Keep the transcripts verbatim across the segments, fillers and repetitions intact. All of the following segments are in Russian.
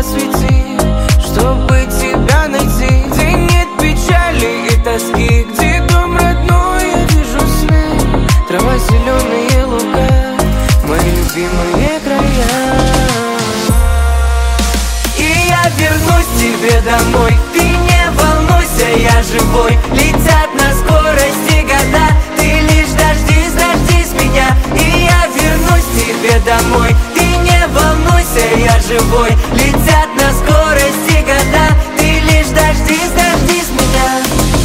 свети, чтобы тебя найти. Где нет печали и тоски, где дом родной, я вижу сны. Трава, зеленые луга, мои любимые края. И я вернусь к тебе домой, ты не волнуйся, я живой. Летят на скорости года, ты лишь дождись, дождись меня. И я вернусь к тебе домой, ты не волнуйся, я живой. Летят на скорости года, ты лишь дождись, дождись меня.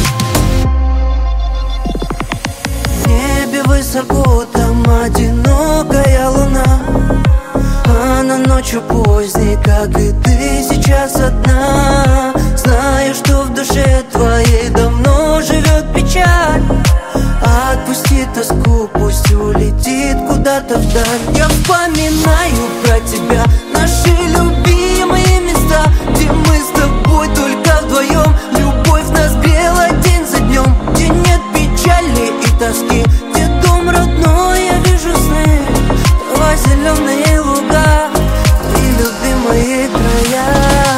В небе высоко, там одинокая луна. Она ночью поздней, как и ты сейчас одна. Знаю, что в душе твоей давно живет печаль. Отпусти тоску, пусть улетит куда-то вдаль. Я вспоминаю про тебя наши любимые места, где мы с тобой только вдвоем. Любовь нас грела день за днем, где нет печали и тоски, где дом родной, я вижу сны. Трава, зеленые луга, твои любимые края.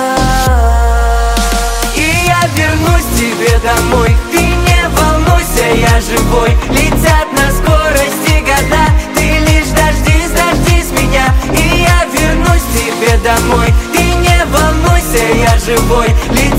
И я вернусь к тебе домой, ты не волнуйся, я живой. Летят на скорости года, ты лишь дождись, дождись меня. И я вернусь к тебе домой, ты не волнуйся, я живой.